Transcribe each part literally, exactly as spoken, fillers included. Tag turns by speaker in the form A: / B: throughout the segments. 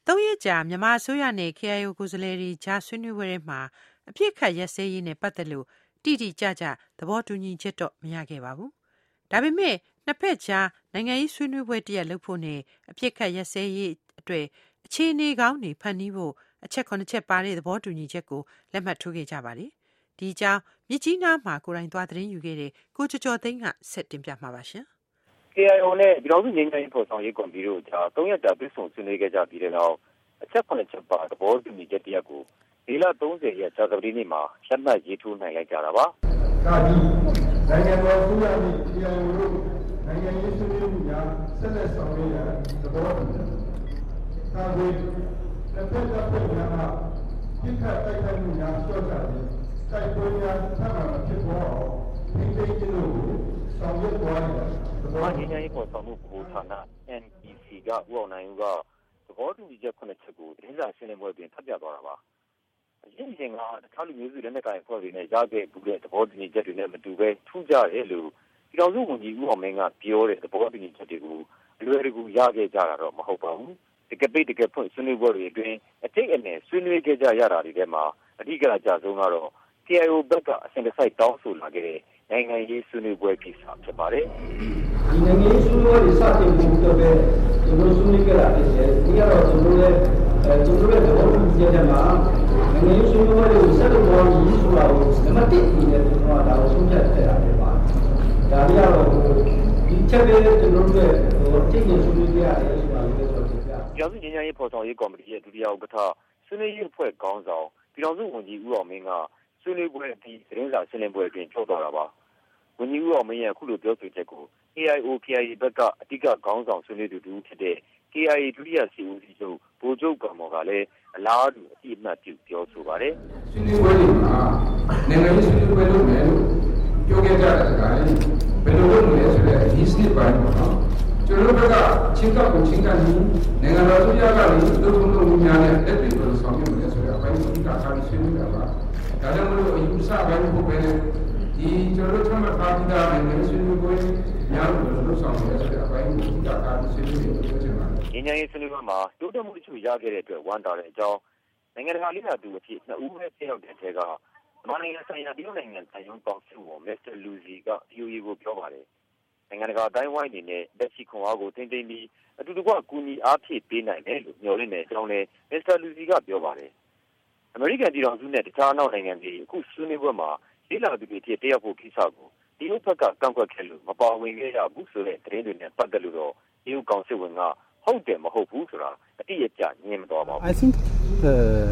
A: သုံးရက်ကြာမြန်မာအစိုးရနဲ့ K I O ကိုယ်စားလှယ်တွေကြားဆွေးနွေးပွဲတွေမှာအပြစ်ခတ်ရက်စဲရေးနဲ့ပတ်သက်လို့တိတိကျကျသဘောတူညီချက်တော့မရခဲ့ပါဘူး။ဒါပေမဲ့နှစ်ဖက်ကြားနိုင်ငံရေးဆွေးနွေးပွဲတရက်လုပ်ဖို့နဲ့အပြစ်ခတ်ရက်စဲရေးအတွက်အခြေအနေကောင်းတွေဖန်တီးဖို့အချက်ခုနှစ်ချက်ပါတဲ့သဘောတူညီချက်ကိုလက်မှတ်ထိုးခဲ့ကြပါတယ်။ဒီအကြောင်းမြစ်ကြီးနားမှာကိုယ်တိုင်သွားသတင်းယူခဲ့တဲ့ကိုကျော်ကျော်သိန်းကဆက်တင်ပြမှာပါရှင်။
B: K I O နဲ့ပြည်တော်စုငြိမ်းချမ်းရေးဖော်ဆောင်ရေးကော်မတီတို့ကြားသုံးရက်ကြာတွေ့ဆုံဆွေးနွေးခဲ့ကြပြီးတဲ့နောက်အချက်ခုနှစ်ချက်ပါသဘောတူညီချက်တရက်ကိုဒီလသုံးဆယ်ရက်ကြာသပတေးနေ့မှာလက်မှတ်ရေးထိုးနိုင်လိုက်ကြတာပါ
C: ။ကာဒီနိုင်ငံတော်စုရမည့် K I O တို့နိုင်ငံရေးဆွေးနွေးမှုများဆက်လက်ဆောင်ရွက်ရန်သဘောတူတယ်။ကာဒီလက်ဖက်တပ်ဖွဲ့များမှပြစ်ခတ်တိုက်ခိုက်မှုများလျှော့ချပြီးတိုက်ပွဲများထပ်မံဖြစ်ပေါ်အောင်ထိန်းသိမ်းခြင်းတို့ကိုဆောင်ရွက်သွားရန်
B: သဘောတူညီရေးပေါ်ဆောင်မှုဗဟိုဌာန N P C ကဦးအောင်နိုင်ဦးကသဘောတူညီချက်ခုနှစ်ချက်ကိုသတင်းစာရှင်းလင်းပွဲတွင်ဖတ်ပြသွားတာပါ။အရင်ကတည်းကတခြားလူမျိုးစုလက်နက်ကိုင်အဖွဲ့တွေနဲ့ရခဲ့မှုတဲ့သဘောတူညီချက်တွေနဲ့မတူဘဲထူးခြားတယ်လို့ပြည်တော်စုဝန်ကြီးဦးအောင်မင်းကပြောတဲ့သဘောတူညီချက်တွေကိုအလွယ်တကူရခဲ့ကြတာတော့မဟုတ်ပါဘူး။တကယ်ပိတ်တကယ်ဖွင့်ဆွေးနွေးပွဲတွေအတွင်းအတိတ်အနယ်ဆွေးနွေးခဲ့ကြရတာတွေထဲမှာအဓိကအကျဆုံးကတော့ K I O ဘက်ကအစဉ်တစိုက်တောင်းဆိုလာခဲ့တဲ့နိုင်ငံရေးဆွေးနွေးပွဲကိစ္စဖြစ်ပါတယ်
C: ။ဒီနိုင်ငံရေးဆွေးနွေးပွဲတွေစတင်ဖို့အတွက်ပဲကျွန်တော်ဆွေးနွေးကြတာဖြစ်တယ်။ဒီကတော့ကျွန်တော်ရဲ့အဲကျွန်တော်ရဲ့သဘောတူညီချက်မှာနိုင်ငံရေးဆွေးနွေးပွဲတွေကိုဆက်လုပ်သွားရည်ဆိုတာကိုနံပါတ်တစ်အနေနဲ့ကျွန်တော်ကဒါကိုဆုံးဖြတ်ခဲ့တာဖြစ်ပါတယ်။ဒါပြီးတော့ဒီချက်ပဲကျွန်တော်တို့ရဲ့အခြေအနေဆွေးနွေးကြရတယ်ဆိုတာကိုလည်းဆိုပြပြ
B: ။ပြည်သူ့ငြိမ်းချမ်းရေးဖော်ဆောင်ရေးကော်မတီရဲ့ဒုတိယဥက္ကဋ္ဌဆွေးနွေးရေးအဖွဲ့ခေါင်းဆောင်ပြည်တော်စုဝန်ကြီးဦးအောင်မင်းကဆွေးနွေးပွဲအပြီးသတင်းစာရှင်းလင်းပွဲအတွင်းပြောသွားတာပါ။ဝန်ကြီးဦးအောင်မင်းရဲ့အခုလိုပြောဆိုချက်ကို K I O K I A ဘက်ကအဓိကခေါင်းဆောင်ဆွေးနွေးသူတူဖြစ်တဲ့ K I A ဒုတိယစီဦးစီးချုပ်ဗိုလ်ချုပ်ကံမော်ကလည်းအလားတူအပြည့်အမှတ်ပြုပြောဆိုပါတယ်
C: ။ဆွေးနွေးပွဲတွေမှာနိုင်ငံရေးဆွေးနွေးပွဲလုပ်မယ်လို့ပြောခဲ့ကြတဲ့အခါဘယ်လိုလုပ်မလဲဆိုတဲ့အရေးစစ်ပိုင်းပေါ့နော်။ကျွန်တော်တို့ကချင်းကပ်ကိုချင်းကပ်ပြီးနိုင်ငံတော်အစိုးရကလည်းလုပ်ဖို့လုပ်မှုများတဲ့လက်တွေလို့ဆောင်ရွက်မယ်ဆိုတဲ့အပိုင်းကိုအဓိကထားပြီးဆွေးနွေးတာပါ။ဒါကြောင့်မလို့အယူဆပိုင်းဖို့ပဲဒီကျွန်တော်တို့ထပ်မထားပြီးသားနိုင်ငံဆွေးနွေးပွဲများလို့လုပ်ဆောင်ရတဲ့အပိုင်းကိုအဓိကထားပြီးဆွေးနွေးနေလို့ဖြစ်ပါတယ်
B: ။ငြိမ်းချမ်းရေးဆွေးနွေးပွဲမှာတိုးတက်မှုတချို့ရခဲ့တဲ့အတွက်ဝမ်းသာတဲ့အကြောင်းနိုင်ငံတကာလိလာသူအဖြစ်နှစ်ဦးပဲပြောက်တဲ့အထက်ကမြန်မာနိုင်ငံဆိုင်ရာတရုတ်နိုင်ငံတန်ယုံကောင်စုဝန်မစ္စတာလူစီက V O A ကိုပြောပါတယ်။နိုင်ငံတကာတိုင်းဝိုင်းနေနဲ့လက်ရှိခွန်အားကိုတင်သိမ်းပြီးအတူတကွကူညီအားဖြည့်ပေးနိုင်တယ်လို့မျှော်လင့်တဲ့အကြောင်းလည်းမစ္စတာလူစီကပြောပါတယ်။အမေရိကန်ပြည်ထောင်စုနဲ့တခြားနောက်နိုင်ငံတွေအခုဆွေးနွေးပွဲမှာလိလာသူတွေဖြစ်တက်ရောက်ဖို့ကိစ္စကိုတရုတ်ဘက်ကကန့်ကွက်ခဲ့လို့မပါဝင်ခဲ့ရဘူးဆိုတဲ့သတင်းတွေနဲ့ပတ်သက်လို့တော့တရုတ်ကောင်စစ်ဝင်ကဟုတ်တယ်မဟုတ်ဘူးဆိုတာအတိအကျညင်မတော်ပါဘူး
D: I think the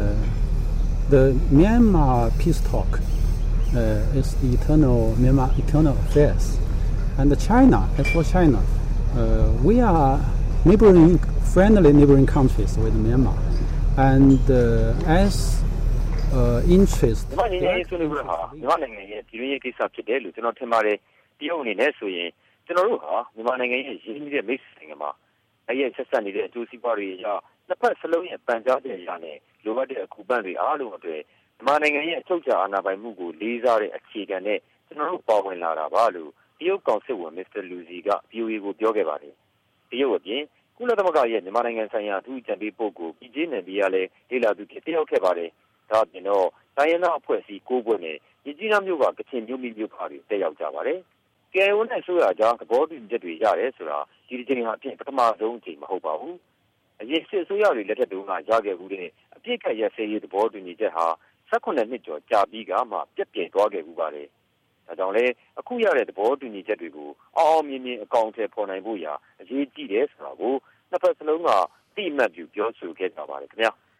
D: the Myanmar peace talk uh, is the eternal Myanmar eternal affairs and the China as for China uh, we are neighboring friendly neighboring countries with Myanmar and uh, as uh, interest
B: မြန်မာနိုင်ငံရဲ့ဆွေးနွေးပွဲဟာမြန်မာနိုင်ငံရဲ့ပြည်တွင်းရေးကိစ္စဖြစ်တယ်လို့ကျွန်တော်ထင်ပါတယ်တရုတ်အနေနဲ့ဆိုရင်ကျွန်တော်တို့ဟာမြန်မာနိုင်ငံရဲ့ရင်းနှီးတဲ့မိတ်ဆွေနိုင်ငံမှာအဲ့ရဲ့ဆက်ဆက်နေတဲ့အကျိုးစီးပွားတွေအရနှစ်ဖက်စလုံးရဲ့ပန်ကြားတဲ့အရာနဲ့လိုအပ်တဲ့အကူပန်းတွေအားလုံးအတွက်မြန်မာနိုင်ငံရဲ့အချုပ်အခြာအာဏာပိုင်မှုကိုလေးစားတဲ့အခြေခံနဲ့ကျွန်တော်တို့ပါဝင်လာတာပါလို့တရုတ်ကောင်စစ်ဝန်မစ္စတာလူစီက V O A ကိုပြောခဲ့ပါတယ်တရုတ်အပြင်ကုလသမဂ္ဂရဲ့မြန်မာနိုင်ငံဆိုင်ရာအထူးအကြံပေးပုဂ္ဂိုလ်ပြည်ကြီးနယ်ပြည်ကလည်းလေ့လာသူဖြစ်တယောက်ခဲ့ပါတယ်ဒါအပြင်တော့တိုင်းရင်းသားအဖွဲ့အစည်း၉ဖွဲ့နဲ့မြစ်ကြီးနားမြို့ကကချင်မျိုးမျိုးဖာတွေတက်ရောက်ကြပါတယ်။ K I O နဲ့ဆိုရကြသဘောတူညီချက်တွေရတယ်ဆိုတာဒီတစ်ချိန်ဟာအဖြစ်ပထမဆုံးအချိန်မဟုတ်ပါဘူး။အရင်စစ်အစိုးရတွေလက်ထက်တုန်းကရခဲ့မှုတဲ့အပြစ်ခတ်ရစဲရေးသဘောတူညီချက်ဟာ၁၈နှစ်ကျော်ကြာပြီးကမှပြည့်ပြည့်သွားခဲ့မှုပါတယ်။ဒါကြောင့်လဲအခုရတဲ့သဘောတူညီချက်တွေကိုအောင်အောင်မြင်မြင်အကောင့်ထဲပေါ်နိုင်ဖို့ရာအရေးကြီးတယ်ဆိုတာကိုနှစ်ဖက်စလုံးကသိမှတ်ပြုပြောဆိုခဲ့ကြပါတယ်ခင်ဗျာ။